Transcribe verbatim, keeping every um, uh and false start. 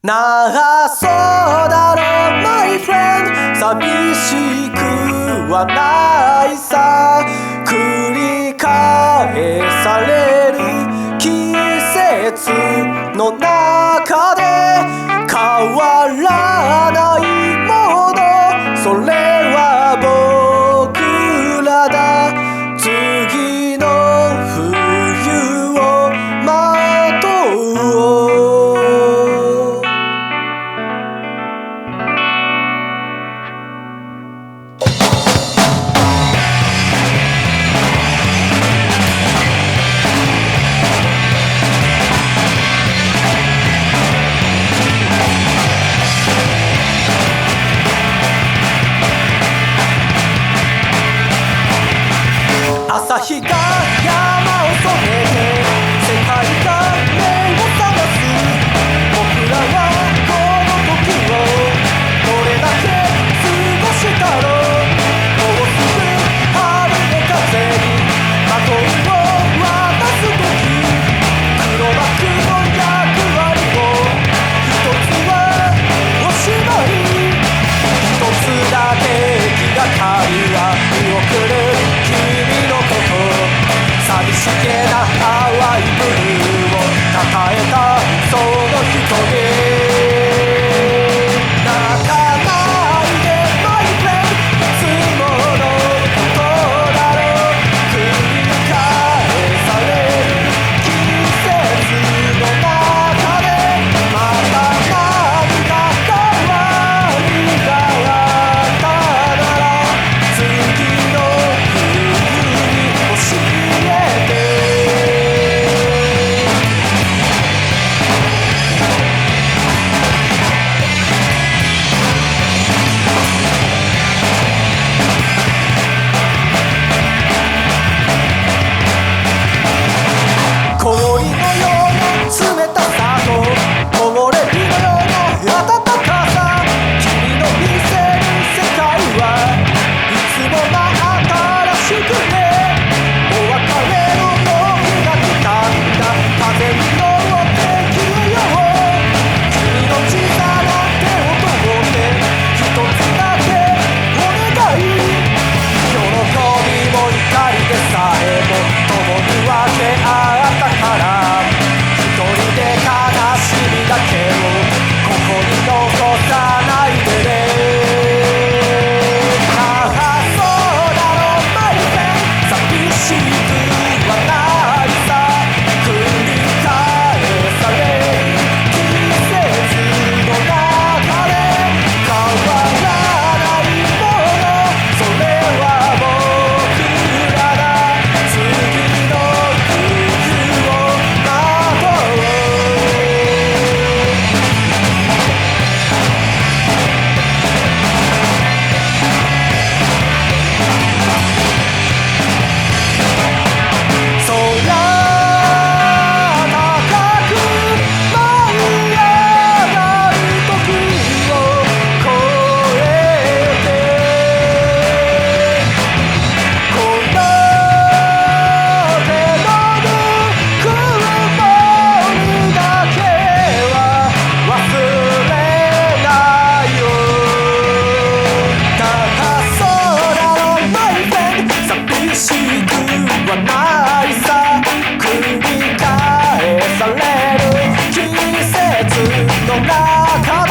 長そうだろ my friend 寂しくはないさ繰り返される季節の中で変わらないものそれは僕らだ次の冬を待とう朝日が山を染めて世界が目を覚ます僕らはこの時をどれだけ過ごしたろうもうすぐ春の風にバトンを渡す時黒幕の役割を一つはおしまい一つだけ気がかりは見送る寂しげな淡いブルーを抱えたその瞳泣かないで my friend いつものことだろう繰り返される季節の中でまた何か変わりがあったなら次の冬に教え氷のような冷たさと木漏れ日のような暖かさ君の見せる世界はいつも真新しくてお別れの時が来たんだ風に乗って消えよう君の小さな手を取って一つだけお願い喜びも怒りでさえも共に分け合うから一人で悲しみだけをここに残さないでねああそうだろ my friend 寂しくはないさ繰り返される季節の中で変わらないものそれは僕らだ次のないさ繰り返される季節の中